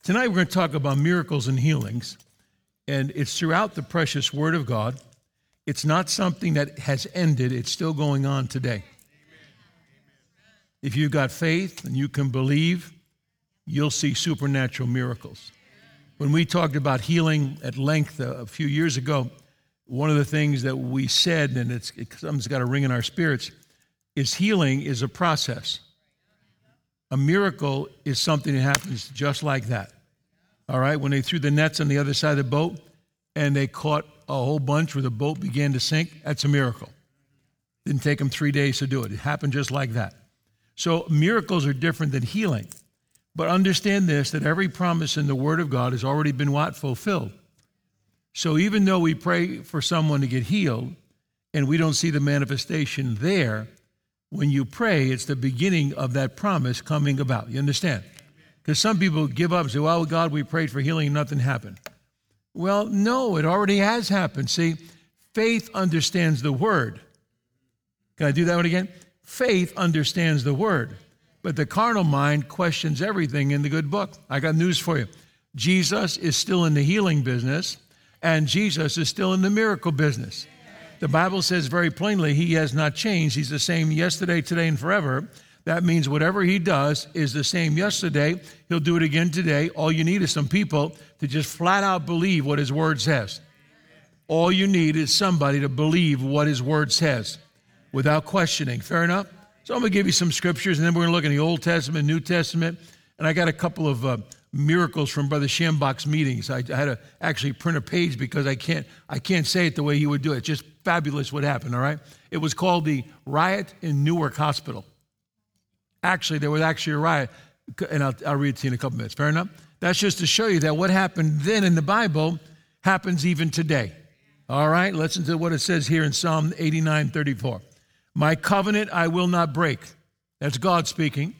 Tonight we're going to talk about miracles and healings, and it's throughout the precious Word of God. It's not something that has ended. It's still going on today. If you've got faith and you can believe, you'll see supernatural miracles. When we talked about healing at length a few years ago, one of the things that we said, and something's got to ring in our spirits, is healing is a process. A miracle is something that happens just like that. All right, when they threw the nets on the other side of the boat and they caught a whole bunch where the boat began to sink, that's a miracle. Didn't take them 3 days to do it. It happened just like that. So miracles are different than healing. But understand this, that every promise in the Word of God has already been what? Fulfilled. So even though we pray for someone to get healed and we don't see the manifestation there, when you pray, it's the beginning of that promise coming about. You understand? Because some people give up and say, well, God, we prayed for healing and nothing happened. Well, no, it already has happened. See, faith understands the Word. Can I do that one again? Faith understands the Word. But the carnal mind questions everything in the good book. I got news for you. Jesus is still in the healing business, and Jesus is still in the miracle business. The Bible says very plainly, he has not changed. He's the same yesterday, today, and forever. That means whatever he does is the same yesterday. He'll do it again today. All you need is some people to just flat out believe what his word says. All you need is somebody to believe what his word says without questioning. Fair enough? So I'm going to give you some scriptures, and then we're going to look in the Old Testament, New Testament, and I got a couple of miracles from Brother Schambach's meetings. I had to actually print a page because I can't say it the way he would do it. It's just fabulous what happened, all right? It was called the riot in Newark Hospital. Actually, there was actually a riot, and I'll read it to you in a couple minutes. Fair enough? That's just to show you that what happened then in the Bible happens even today. All right? Listen to what it says here in Psalm 89:34. My covenant I will not break. That's God speaking.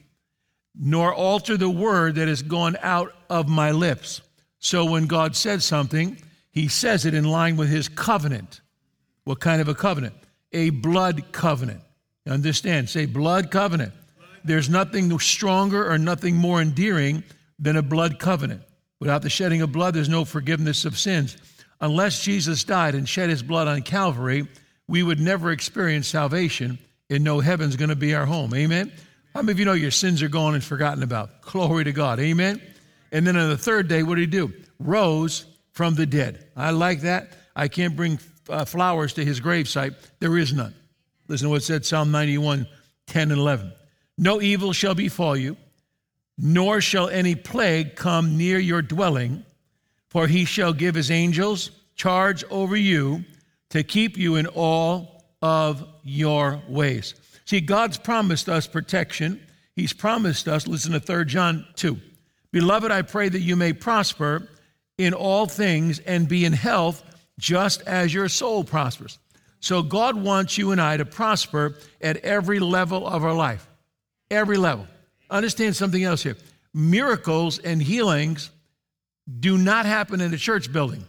Nor alter the word that has gone out of my lips. So when God says something, he says it in line with his covenant. What kind of a covenant? A blood covenant. You understand? Say blood covenant. There's nothing stronger or nothing more endearing than a blood covenant. Without the shedding of blood, there's no forgiveness of sins. Unless Jesus died and shed his blood on Calvary, we would never experience salvation and know heaven's going to be our home. Amen? How many of you know your sins are gone and forgotten about? Glory to God. Amen? And then on the third day, what did he do? Rose from the dead. I like that. I can't bring flowers to his gravesite. There is none. Listen to what it said, Psalm 91:10 and 11. No evil shall befall you, nor shall any plague come near your dwelling, for he shall give his angels charge over you to keep you in all of your ways. See, God's promised us protection. He's promised us, listen to 3 John 2. Beloved, I pray that you may prosper in all things and be in health just as your soul prospers. So God wants you and I to prosper at every level of our life. Every level. Understand something else here. Miracles and healings do not happen in a church building.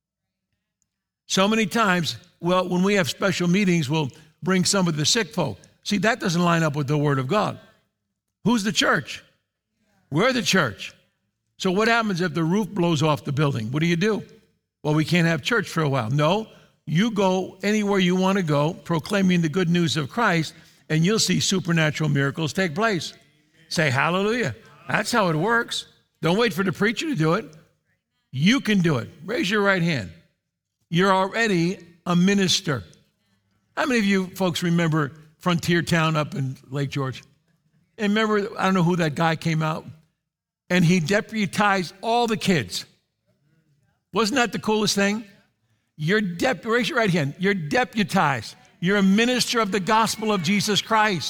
So many times, well, when we have special meetings, we'll bring some of the sick folk. See, that doesn't line up with the Word of God. Who's the church? We're the church. So what happens if the roof blows off the building? What do? Well, we can't have church for a while. No, you go anywhere you want to go, proclaiming the good news of Christ, and you'll see supernatural miracles take place. Say hallelujah. That's how it works. Don't wait for the preacher to do it. You can do it. Raise your right hand. You're already a minister. How many of you folks remember Frontier Town up in Lake George? And remember, I don't know who that guy came out, and he deputized all the kids. Wasn't that the coolest thing? Raise your right hand. You're deputized. You're a minister of the gospel of Jesus Christ.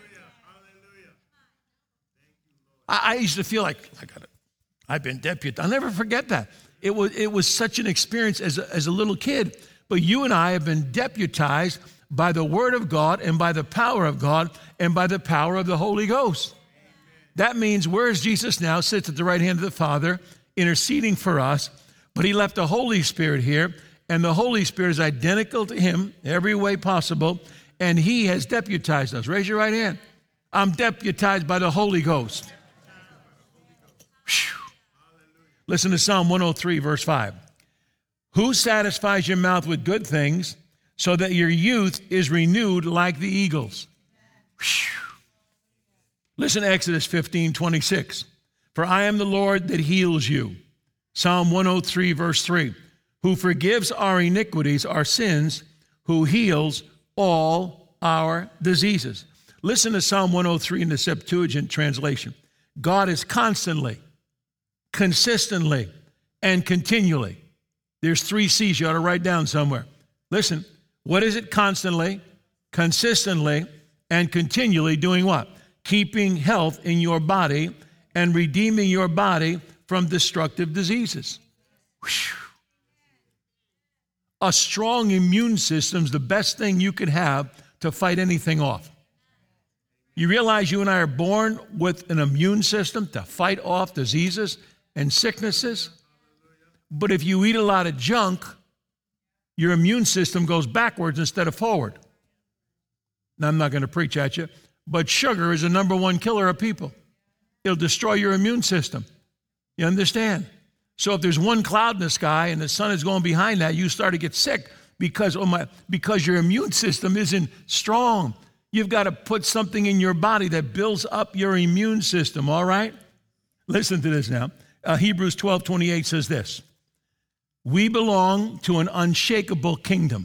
I used to feel like, I've been deputized. I'll never forget that. It was such an experience as a little kid. But you and I have been deputized by the Word of God and by the power of God and by the power of the Holy Ghost. That means, where is Jesus now? Sits at the right hand of the Father, interceding for us. But he left the Holy Spirit here, and the Holy Spirit is identical to him every way possible, and he has deputized us. Raise your right hand. I'm deputized by the Holy Ghost. Whew. Listen to Psalm 103, verse 5. Who satisfies your mouth with good things so that your youth is renewed like the eagles? Whew. Listen to Exodus 15, 26. For I am the Lord that heals you. Psalm 103, verse 3. Who forgives our iniquities, our sins, who heals all our diseases. Listen to Psalm 103 in the Septuagint translation. God is constantly, consistently, and continually. There's 3 C's you ought to write down somewhere. Listen, what is it? Constantly, consistently, and continually doing what? Keeping health in your body and redeeming your body from destructive diseases. Whew. A strong immune system is the best thing you could have to fight anything off. You realize you and I are born with an immune system to fight off diseases and sicknesses? But if you eat a lot of junk, your immune system goes backwards instead of forward. Now, I'm not going to preach at you, but sugar is the number 1 killer of people. It'll destroy your immune system. You understand? So if there's one cloud in the sky and the sun is going behind that, you start to get sick because your immune system isn't strong. You've got to put something in your body that builds up your immune system, all right? Listen to this now. Hebrews 12:28 says this. We belong to an unshakable kingdom.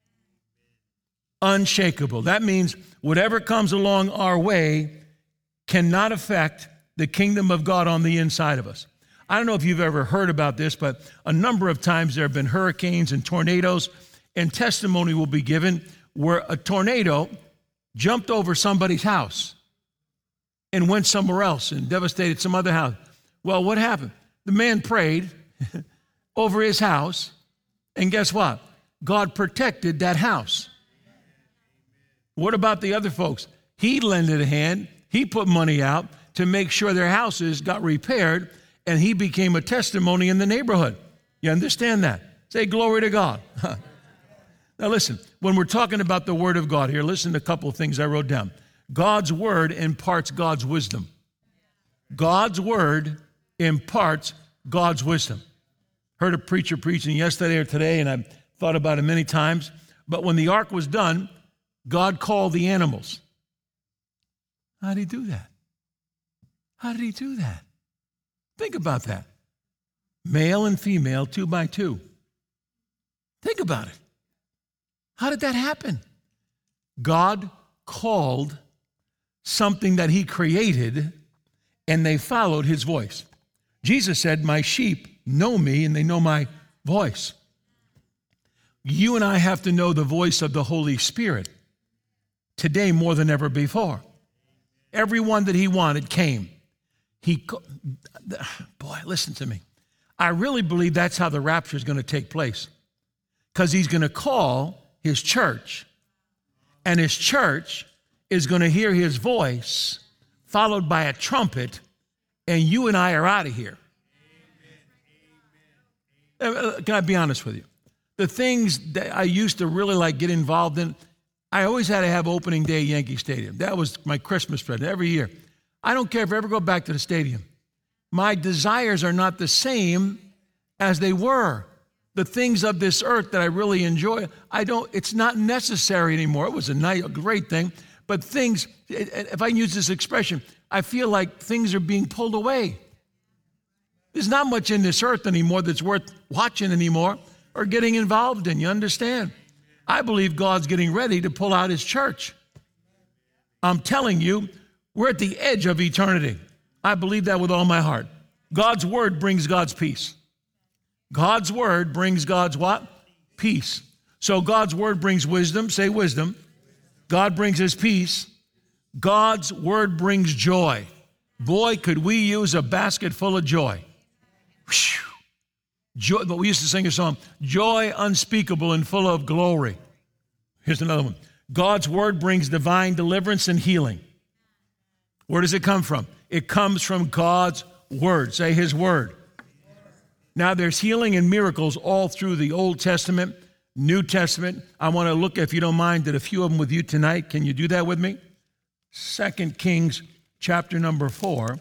Unshakable. That means whatever comes along our way cannot affect the kingdom of God on the inside of us. I don't know if you've ever heard about this, but a number of times there have been hurricanes and tornadoes, and testimony will be given where a tornado jumped over somebody's house and went somewhere else and devastated some other house. Well, what happened? The man prayed over his house, and guess what? God protected that house. What about the other folks? He lended a hand. He put money out to make sure their houses got repaired, and he became a testimony in the neighborhood. You understand that? Say glory to God. Now listen, when we're talking about the Word of God here, listen to a couple of things I wrote down. God's Word imparts God's wisdom. God's Word imparts God's wisdom. Heard a preacher preaching yesterday or today, and I've thought about it many times. But when the ark was done, God called the animals. How did he do that? How did he do that? Think about that. Male and female, 2 by 2. Think about it. How did that happen? God called something that he created, and they followed his voice. Jesus said, my sheep know me, and they know my voice. You and I have to know the voice of the Holy Spirit today more than ever before. Everyone that he wanted came. Boy, listen to me. I really believe that's how the rapture is going to take place, because he's going to call his church, and his church is going to hear his voice followed by a trumpet, and you and I are out of here. Can I be honest with you? The things that I used to really like get involved in, I always had to have opening day at Yankee Stadium. That was my Christmas present every year. I don't care if I ever go back to the stadium. My desires are not the same as they were. The things of this earth that I really enjoy, it's not necessary anymore. It was a great thing, but things, if I can use this expression, I feel like things are being pulled away. There's not much in this earth anymore that's worth watching anymore or getting involved in, you understand? I believe God's getting ready to pull out his church. I'm telling you, we're at the edge of eternity. I believe that with all my heart. God's word brings God's peace. God's word brings God's what? Peace. So God's word brings wisdom. Say wisdom. God brings his peace. God's word brings joy. Boy, could we use a basket full of joy. Whew. Joy, but we used to sing a song, joy unspeakable and full of glory. Here's another one. God's word brings divine deliverance and healing. Where does it come from? It comes from God's word. Say his word. Now there's healing and miracles all through the Old Testament, New Testament. I want to look, if you don't mind, at a few of them with you tonight. Can you do that with me? 2 Kings chapter number 4.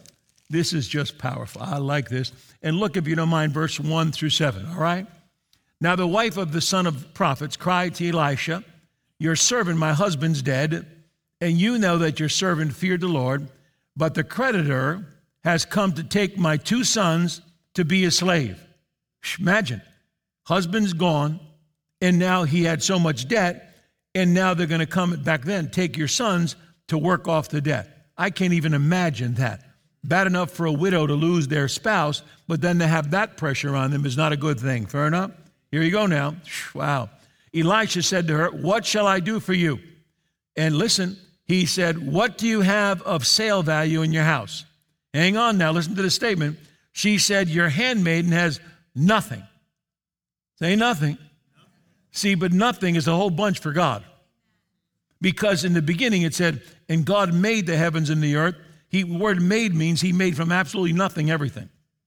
This is just powerful. I like this. And look, if you don't mind, verse 1 through 7, all right? Now the wife of the son of prophets cried to Elisha, your servant, my husband's dead, and you know that your servant feared the Lord, but the creditor has come to take my 2 sons to be a slave. Imagine, husband's gone, and now he had so much debt, and now they're going to come back then, take your sons to work off the debt. I can't even imagine that. Bad enough for a widow to lose their spouse, but then to have that pressure on them is not a good thing. Fair enough? Here you go now. Wow. Elisha said to her, what shall I do for you? And listen, he said, what do you have of sale value in your house? Hang on now, listen to the statement. She said, your handmaiden has nothing. Say nothing. See, but nothing is a whole bunch for God. Because in the beginning it said, and God made the heavens and the earth. The word made means he made from absolutely nothing everything.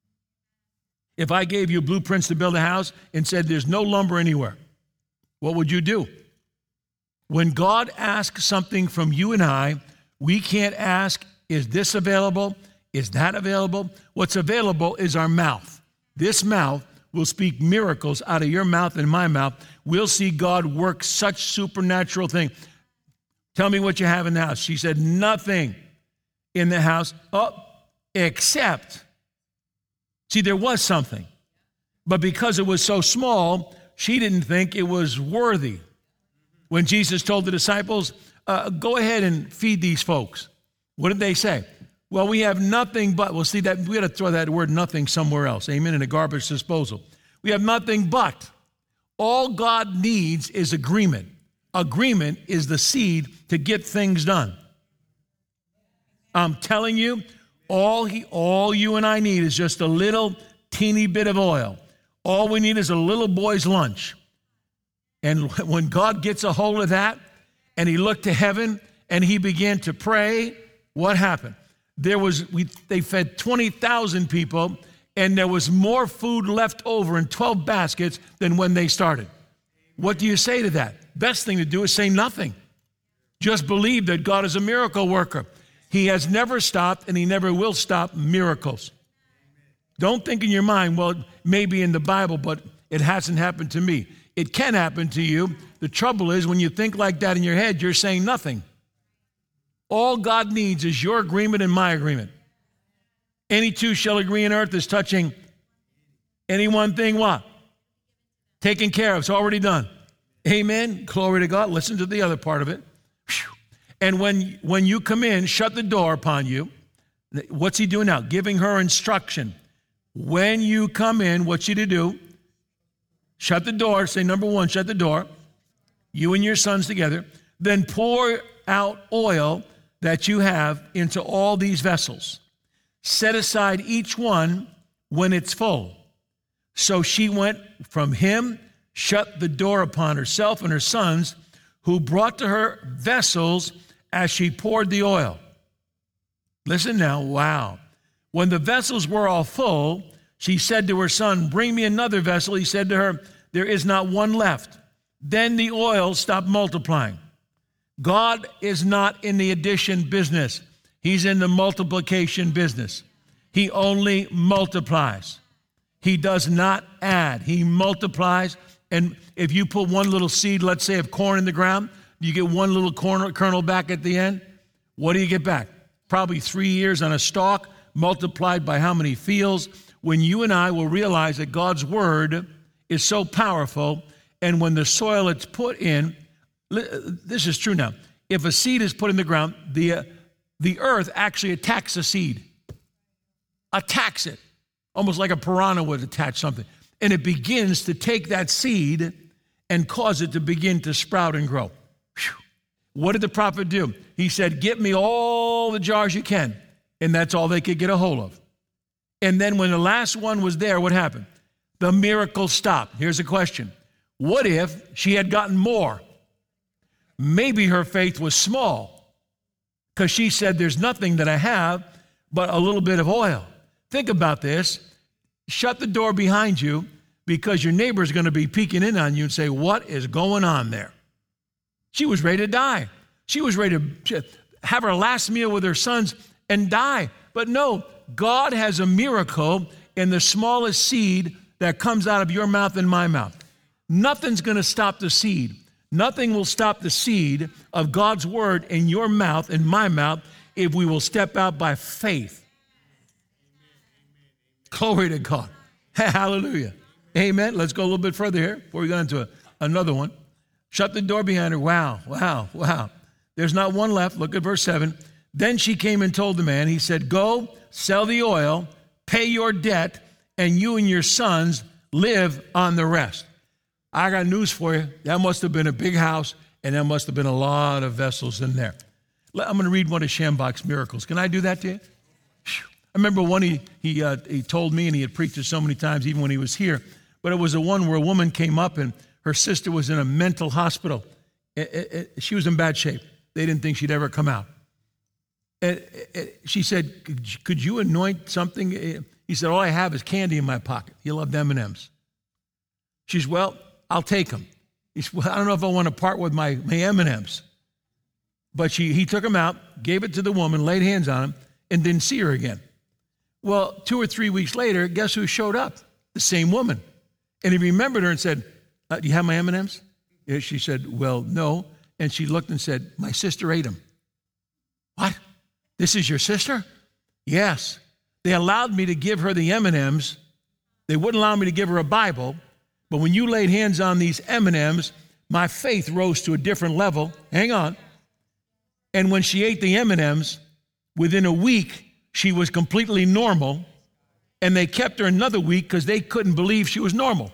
If I gave you blueprints to build a house and said there's no lumber anywhere, what would you do? When God asks something from you and I, we can't ask, is this available? Is that available? What's available is our mouth. This mouth will speak miracles out of your mouth and my mouth. We'll see God work such supernatural things. Tell me what you have in the house. She said, nothing in the house, except, see, there was something. But because it was so small, she didn't think it was worthy. When Jesus told the disciples, go ahead and feed these folks, what did they say? Well, we have nothing but, well, see, that we got to throw that word nothing somewhere else, amen, in a garbage disposal. We have nothing but. All God needs is agreement. Agreement is the seed to get things done. I'm telling you, all you and I need is just a little teeny bit of oil. All we need is a little boy's lunch. And when God gets a hold of that, and he looked to heaven, and he began to pray, what happened? They fed 20,000 people, and there was more food left over in 12 baskets than when they started. What do you say to that? Best thing to do is say nothing. Just believe that God is a miracle worker. He has never stopped, and he never will stop miracles. Don't think in your mind, well, maybe in the Bible, but it hasn't happened to me. It can happen to you. The trouble is when you think like that in your head, you're saying nothing. All God needs is your agreement and my agreement. Any two shall agree on earth is touching any one thing, what? Taken care of. It's already done. Amen. Glory to God. Listen to the other part of it. And when you come in, shut the door upon you. What's he doing now? Giving her instruction. When you come in, what's you to do? Shut the door. Say number 1, shut the door. You and your sons together. Then pour out oil that you have into all these vessels. Set aside each one when it's full. So she went from him, shut the door upon herself and her sons, who brought to her vessels as she poured the oil. Listen now, wow. When the vessels were all full, she said to her son, bring me another vessel. He said to her, there is not one left. Then the oil stopped multiplying. God is not in the addition business. He's in the multiplication business. He only multiplies. He does not add. He multiplies. And if you put one little seed, let's say, of corn in the ground, you get one little kernel back at the end. What do you get back? Probably 3 years on a stalk, multiplied by how many fields. When you and I will realize that God's word is so powerful, and when the soil it's put in, this is true now. If a seed is put in the ground, the earth actually attacks the seed. Attacks it. Almost like a piranha would attach something. And it begins to take that seed and cause it to begin to sprout and grow. Whew. What did the prophet do? He said, get me all the jars you can. And that's all they could get a hold of. And then when the last one was there, what happened? The miracle stopped. Here's a question. What if she had gotten more? Maybe her faith was small because she said, there's nothing that I have but a little bit of oil. Think about this. Shut the door behind you because your neighbor is going to be peeking in on you and say, what is going on there? She was ready to die. She was ready to have her last meal with her sons and die. But no, God has a miracle in the smallest seed that comes out of your mouth and my mouth. Nothing's going to stop the seed. Nothing will stop the seed of God's word in your mouth and my mouth if we will step out by faith. Glory to God. Hallelujah. Amen. Let's go a little bit further here before we go into another one. Shut the door behind her. Wow. There's not one left. Look at verse 7. Then she came and told the man, he said, go, sell the oil, pay your debt, and you and your sons live on the rest. I got news for you. That must have been a big house, and there must have been a lot of vessels in there. I'm going to read one of Schambach's miracles. Can I do that to you? I remember one he told me, and he had preached it so many times, even when he was here. But it was the one where a woman came up, and her sister was in a mental hospital. She was in bad shape. They didn't think she'd ever come out. She said, could you anoint something? He said, all I have is candy in my pocket. He loved M&Ms. She said, well, I'll take them. He said, well, I don't know if I want to part with my M&Ms. But he took them out, gave it to the woman, laid hands on him, and didn't see her again. Well, 2 or 3 weeks later, guess who showed up? The same woman. And he remembered her and said, do you have my M&Ms? She said, well, no. And she looked and said, my sister ate them. What? This is your sister? Yes. They allowed me to give her the M&Ms. They wouldn't allow me to give her a Bible. But when you laid hands on these M&Ms, my faith rose to a different level. Hang on. And when she ate the M&Ms, within a week, she was completely normal. And they kept her another week because they couldn't believe she was normal.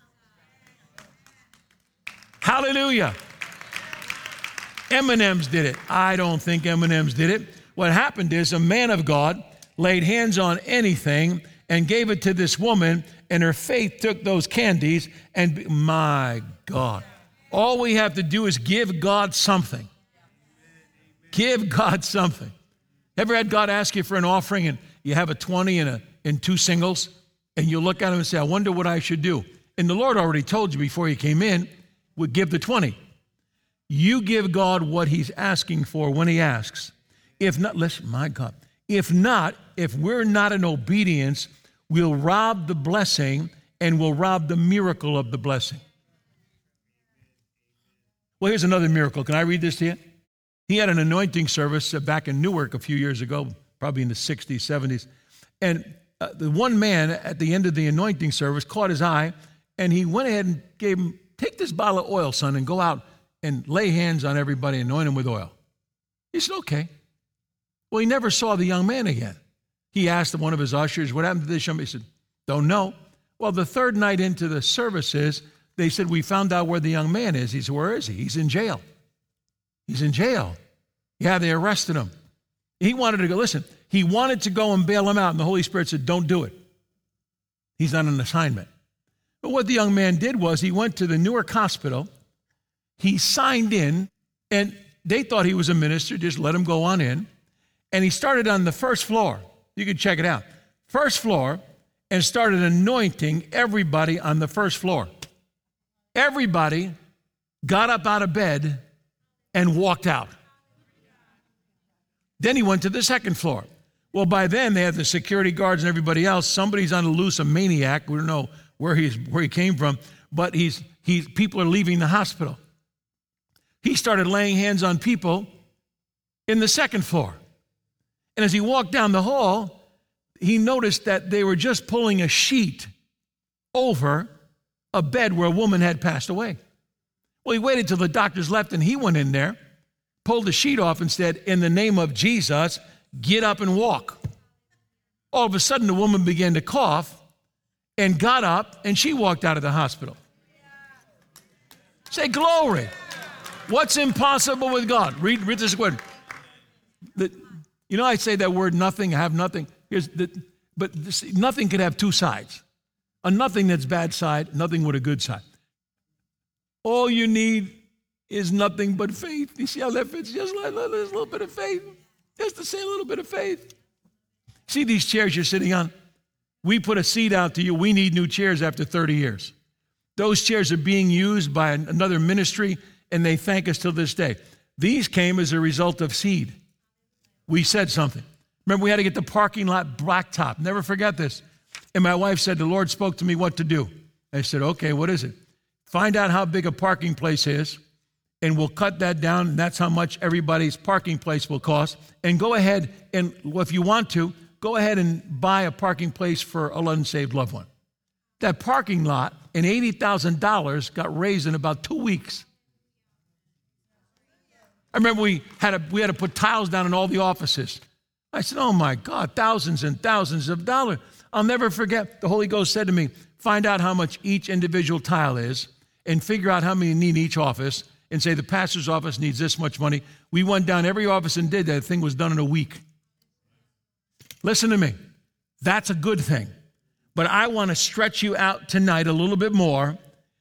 Hallelujah. M&Ms did it. I don't think M&Ms did it. What happened is a man of God laid hands on anything and gave it to this woman, and her faith took those candies, and my God. All we have to do is give God something. Give God something. Ever had God ask you for an offering, and you have a 20 and 2 singles, and you look at him and say, I wonder what I should do. And the Lord already told you before you came in, would give the 20. You give God what he's asking for when he asks. If not, listen, my God, if we're not in obedience, we'll rob the blessing and we'll rob the miracle of the blessing. Well, here's another miracle. Can I read this to you? He had an anointing service back in Newark a few years ago, probably in the 60s, 70s. And the one man at the end of the anointing service caught his eye, and he went ahead and gave him, take this bottle of oil, son, and go out and lay hands on everybody and anoint them with oil. He said, okay. Well, he never saw the young man again. He asked one of his ushers, what happened to this young man? He said, don't know. Well, the third night into the services, they said, we found out where the young man is. He said, where is he? He's in jail. He's in jail. Yeah, they arrested him. He wanted to go, listen, he wanted to go and bail him out, and the Holy Spirit said, don't do it. He's on an assignment. But what the young man did was he went to the Newark hospital, he signed in, and they thought he was a minister, just let him go on in. And he started on the first floor. You can check it out. First floor, and started anointing everybody on the first floor. Everybody got up out of bed and walked out. Then he went to the second floor. Well, by then they had the security guards and everybody else. Somebody's on the loose, a maniac. We don't know where he came from, but people are leaving the hospital. He started laying hands on people in the second floor. And as he walked down the hall, he noticed that they were just pulling a sheet over a bed where a woman had passed away. Well, he waited till the doctors left, and he went in there, pulled the sheet off and said, in the name of Jesus, get up and walk. All of a sudden, the woman began to cough and got up, and she walked out of the hospital. Say glory. What's impossible with God? Read this word. I say that word nothing, have nothing. Nothing could have two sides. A nothing that's bad side, nothing with a good side. All you need is nothing but faith. You see how that fits? Just like there's a little bit of faith. Just to say a little bit of faith. See these chairs you're sitting on? We put a seed out to you. We need new chairs after 30 years. Those chairs are being used by another ministry, and they thank us till this day. These came as a result of seed. We said something. Remember, we had to get the parking lot blacktop. Never forget this. And my wife said, the Lord spoke to me what to do. I said, okay, what is it? Find out how big a parking place is, and we'll cut that down, and that's how much everybody's parking place will cost. And go ahead and, if you want to, go ahead and buy a parking place for an unsaved loved one. That parking lot and $80,000 got raised in about 2 weeks. I remember we had to put tiles down in all the offices. I said, oh my God, thousands and thousands of dollars. I'll never forget, the Holy Ghost said to me, find out how much each individual tile is and figure out how many need in each office and say the pastor's office needs this much money. We went down every office and did that. The thing was done in a week. Listen to me. That's a good thing. But I want to stretch you out tonight a little bit more.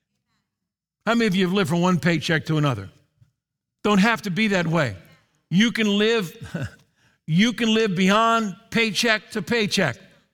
How many of you have lived from one paycheck to another? Don't have to be that way. You can live beyond paycheck to paycheck.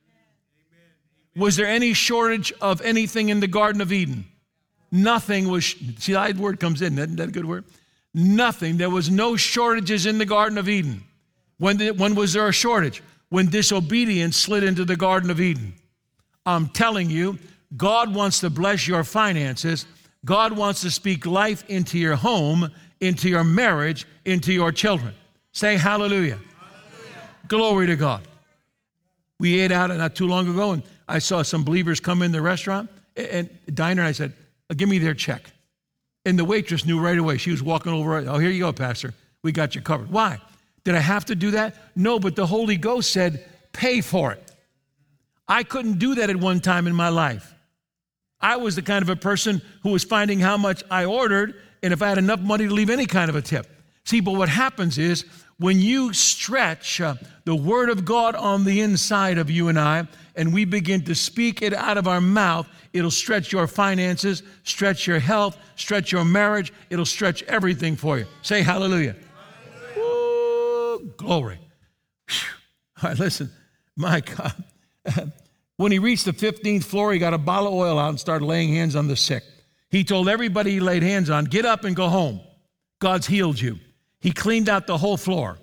Was there any shortage of anything in the Garden of Eden? Nothing was, see, that word comes in, isn't that a good word? Nothing. There was no shortages in the Garden of Eden. When was there a shortage? When disobedience slid into the Garden of Eden. I'm telling you, God wants to bless your finances. God wants to speak life into your home, into your marriage, into your children. Say hallelujah. Hallelujah. Glory to God. We ate out not too long ago, and I saw some believers come in the restaurant and diner, and I said, give me their check. And the waitress knew right away. She was walking over. Oh, here you go, Pastor. We got you covered. Why? Did I have to do that? No, but the Holy Ghost said, pay for it. I couldn't do that at one time in my life. I was the kind of a person who was finding how much I ordered and if I had enough money to leave any kind of a tip. See, but what happens is when you stretch the Word of God on the inside of you and I, and we begin to speak it out of our mouth, it'll stretch your finances, stretch your health, stretch your marriage. It'll stretch everything for you. Say hallelujah. Hallelujah. Ooh, glory. Whew. All right, listen. My God. When he reached the 15th floor, he got a bottle of oil out and started laying hands on the sick. He told everybody he laid hands on, get up and go home. God's healed you. He cleaned out the whole floor.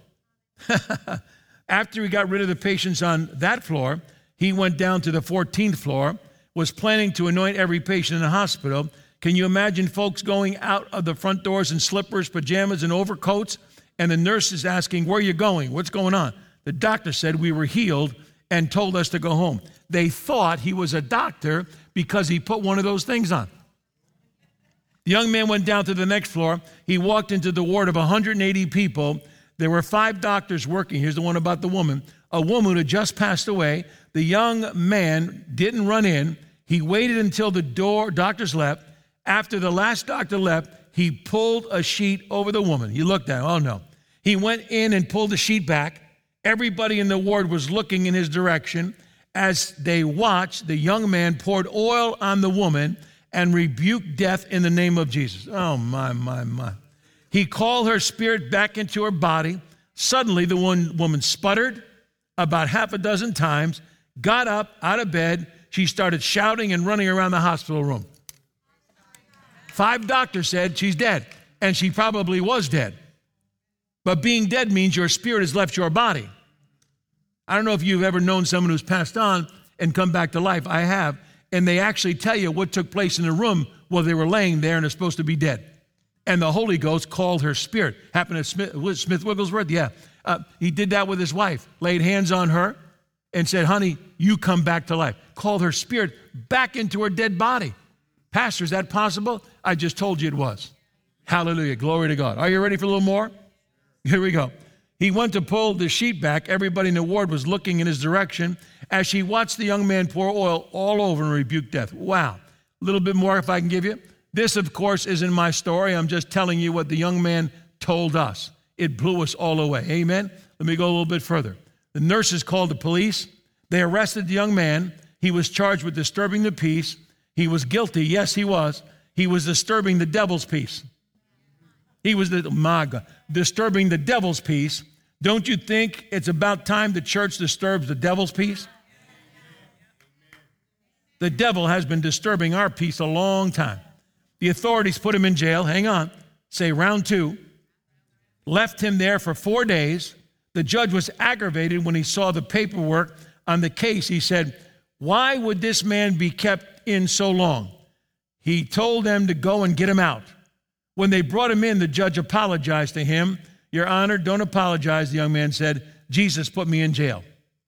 After he got rid of the patients on that floor, he went down to the 14th floor, was planning to anoint every patient in the hospital. Can you imagine folks going out of the front doors in slippers, pajamas, and overcoats, and the nurses asking, where are you going? What's going on? The doctor said we were healed and told us to go home. They thought he was a doctor because he put one of those things on. The young man went down to the next floor. He walked into the ward of 180 people. There were 5 doctors working. Here's the one about the woman. A woman who had just passed away. The young man didn't run in. He waited until the doctors left. After the last doctor left, he pulled a sheet over the woman. He looked at her. Oh, no. He went in and pulled the sheet back. Everybody in the ward was looking in his direction. As they watched, the young man poured oil on the woman and rebuked death in the name of Jesus. Oh, my. He called her spirit back into her body. Suddenly, the woman sputtered about half a dozen times, got up out of bed. She started shouting and running around the hospital room. 5 doctors said she's dead, and she probably was dead. But being dead means your spirit has left your body. I don't know if you've ever known someone who's passed on and come back to life. I have. And they actually tell you what took place in the room while they were laying there and are supposed to be dead. And the Holy Ghost called her spirit. Happened at Smith Wigglesworth? Yeah. He did that with his wife. Laid hands on her and said, honey, you come back to life. Called her spirit back into her dead body. Pastor, is that possible? I just told you it was. Hallelujah. Glory to God. Are you ready for a little more? Here we go. He went to pull the sheet back. Everybody in the ward was looking in his direction as she watched the young man pour oil all over and rebuke death. Wow. A little bit more if I can give you. This, of course, isn't my story. I'm just telling you what the young man told us. It blew us all away. Amen? Let me go a little bit further. The nurses called the police. They arrested the young man. He was charged with disturbing the peace. He was guilty. Yes, he was. He was disturbing the devil's peace. He was disturbing the devil's peace. Don't you think it's about time the church disturbs the devil's peace? The devil has been disturbing our peace a long time. The authorities put him in jail. Hang on. Say round 2. Left him there for 4 days. The judge was aggravated when he saw the paperwork on the case. He said, "Why would this man be kept in so long?" He told them to go and get him out. When they brought him in, the judge apologized to him. "Your Honor, don't apologize," the young man said. "Jesus put me in jail."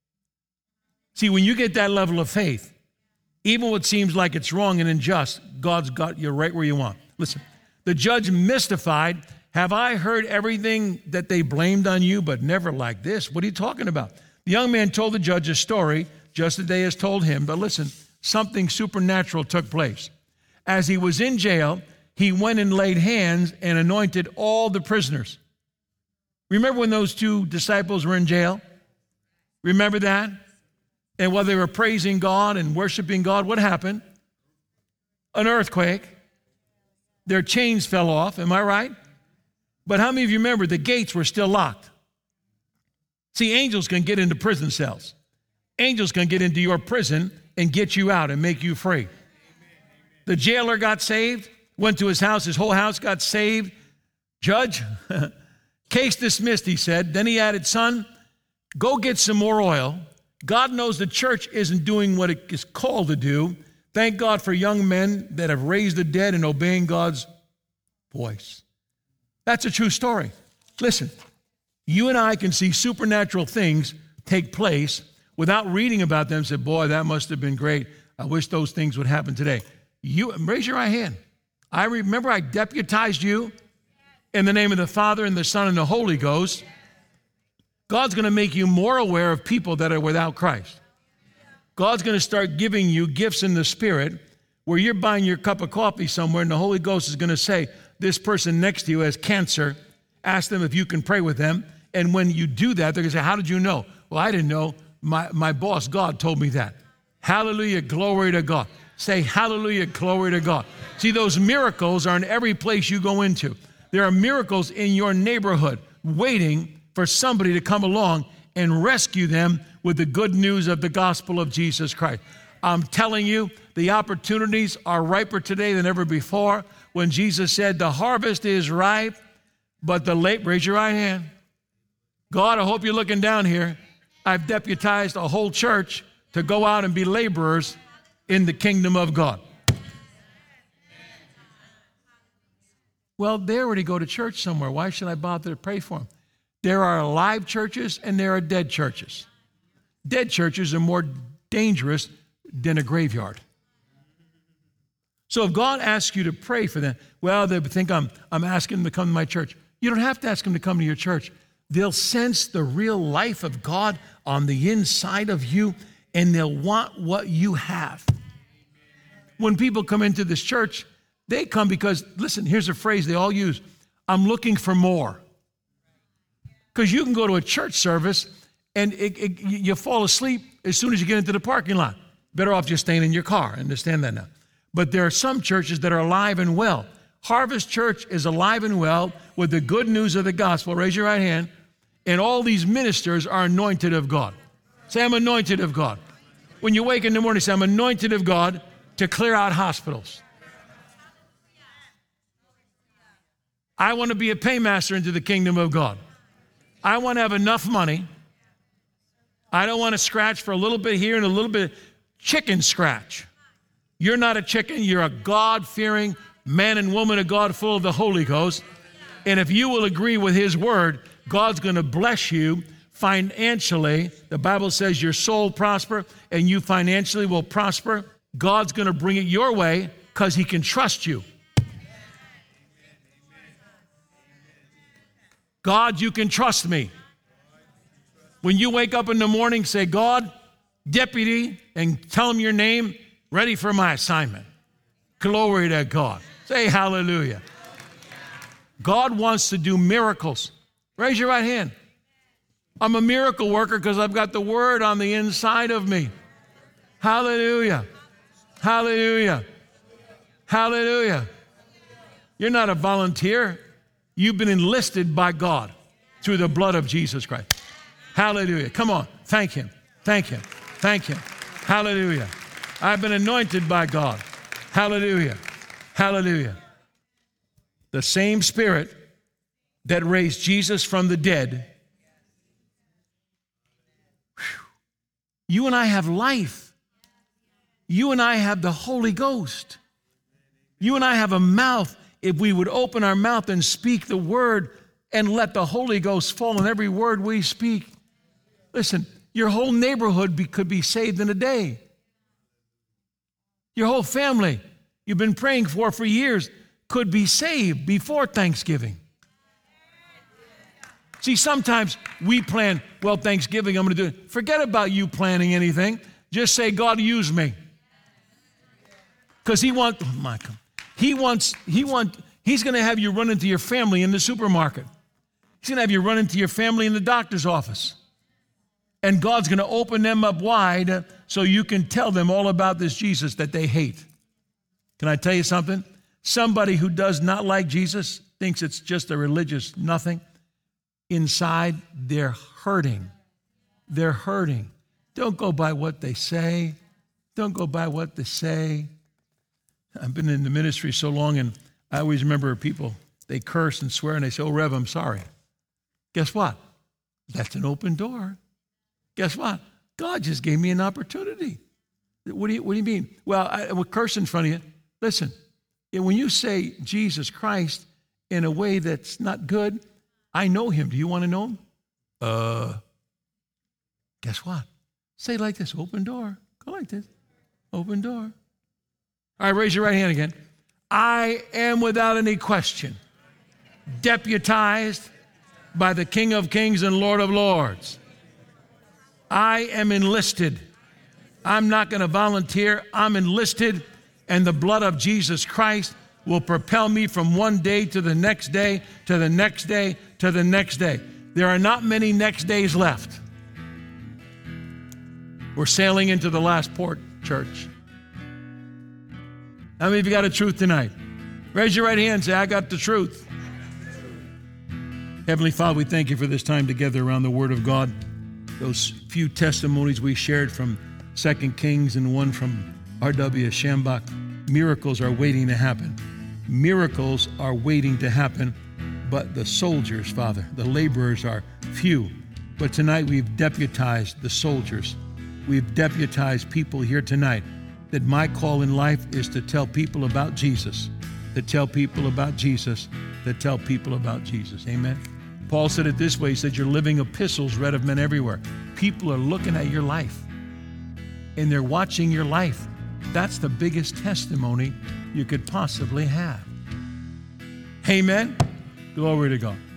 See, when you get that level of faith, even what seems like it's wrong and unjust, God's got you right where you want. Listen, the judge mystified. "Have I heard everything that they blamed on you, but never like this? What are you talking about?" The young man told the judge a story, just as they has told him. But listen, something supernatural took place. As he was in jail, he went and laid hands and anointed all the prisoners. Remember when those two disciples were in jail? Remember that? And while they were praising God and worshiping God, what happened? An earthquake. Their chains fell off, am I right? But how many of you remember the gates were still locked? See, angels can get into prison cells. Angels can get into your prison and get you out and make you free. The jailer got saved, went to his house, his whole house got saved. "Judge, case dismissed," he said. Then he added, "Son, go get some more oil. God knows the church isn't doing what it is called to do. Thank God for young men that have raised the dead and obeying God's voice." That's a true story. Listen, you and I can see supernatural things take place without reading about them and say, "Boy, that must have been great. I wish those things would happen today." You raise your right hand. I remember I deputized you in the name of the Father and the Son and the Holy Ghost. God's going to make you more aware of people that are without Christ. God's going to start giving you gifts in the Spirit where you're buying your cup of coffee somewhere and the Holy Ghost is going to say, "This person next to you has cancer. Ask them if you can pray with them." And when you do that, they're going to say, "How did you know?" "Well, I didn't know. My boss, God, told me that." Hallelujah, glory to God. Say hallelujah, glory to God. See, those miracles are in every place you go into. There are miracles in your neighborhood waiting for somebody to come along and rescue them with the good news of the gospel of Jesus Christ. I'm telling you, the opportunities are riper today than ever before. When Jesus said, "The harvest is ripe, but the labor," raise your right hand. God, I hope you're looking down here. I've deputized a whole church to go out and be laborers in the kingdom of God. Well, they already go to church somewhere. Why should I bother to pray for them? There are alive churches and there are dead churches. Dead churches are more dangerous than a graveyard. So if God asks you to pray for them, well, they think I'm asking them to come to my church. You don't have to ask them to come to your church. They'll sense the real life of God on the inside of you, and they'll want what you have. When people come into this church, they come because, listen, here's a phrase they all use: "I'm looking for more." Because you can go to a church service and you fall asleep as soon as you get into the parking lot. Better off just staying in your car. I understand that now. But there are some churches that are alive and well. Harvest Church is alive and well with the good news of the gospel. Raise your right hand. And all these ministers are anointed of God. Say, "I'm anointed of God." When you wake in the morning, say, "I'm anointed of God to clear out hospitals." I want to be a paymaster into the kingdom of God. I want to have enough money. I don't want to scratch for a little bit here and a little bit chicken scratch. You're not a chicken. You're a God-fearing man and woman of God full of the Holy Ghost. And if you will agree with His word, God's going to bless you financially. The Bible says your soul prosper and you financially will prosper. God's going to bring it your way because He can trust you. God, you can trust me. When you wake up in the morning, say, "God, deputy," and tell Him your name, "ready for my assignment." Glory to God. Say hallelujah. God wants to do miracles. Raise your right hand. I'm a miracle worker because I've got the word on the inside of me. Hallelujah. Hallelujah. Hallelujah. You're not a volunteer. You've been enlisted by God through the blood of Jesus Christ. Hallelujah. Come on. Thank Him. Thank Him. Thank Him. Hallelujah. I've been anointed by God. Hallelujah. Hallelujah. The same Spirit that raised Jesus from the dead You and I have life. You and I have the Holy Ghost. You and I have a mouth. If we would open our mouth and speak the word and let the Holy Ghost fall on every word we speak. Listen, your whole neighborhood could be saved in a day. Your whole family you've been praying for years could be saved before Thanksgiving. See, sometimes we plan, well, Thanksgiving, I'm going to do it. Forget about you planning anything. Just say, God, use me. Because He's going to have you run into your family in the supermarket. He's going to have you run into your family in the doctor's office. And God's going to open them up wide so you can tell them all about this Jesus that they hate. Can I tell you something? Somebody who does not like Jesus thinks it's just a religious nothing. Inside, they're hurting. They're hurting. Don't go by what they say. Don't go by what they say. I've been in the ministry so long, and I always remember people, they curse and swear, and they say, oh, Rev, I'm sorry. Guess what? That's an open door. Guess what? God just gave me an opportunity. What do you mean? Well, I will curse in front of you. Listen, when you say Jesus Christ in a way that's not good, I know Him. Do you want to know Him? Guess what? Say it like this, open door. Go like this, open door. All right, raise your right hand again. I am without any question deputized by the King of Kings and Lord of Lords. I am enlisted. I'm not going to volunteer. I'm enlisted, and the blood of Jesus Christ will propel me from one day to the next day, to the next day, to the next day. There are not many next days left. We're sailing into the last port, church. How many of you got a truth tonight? Raise your right hand and say, I got the truth. Heavenly Father, we thank you for this time together around the Word of God. Those few testimonies we shared from 2 Kings and one from R.W. Schambach. Miracles are waiting to happen. Miracles are waiting to happen, but the soldiers, Father, the laborers are few. But tonight we've deputized the soldiers. We've deputized people here tonight that my call in life is to tell people about Jesus, to tell people about Jesus, to tell people about Jesus. Amen. Paul said it this way. He said, you're living epistles read of men everywhere. People are looking at your life, and they're watching your life. That's the biggest testimony you could possibly have. Amen. Glory to God.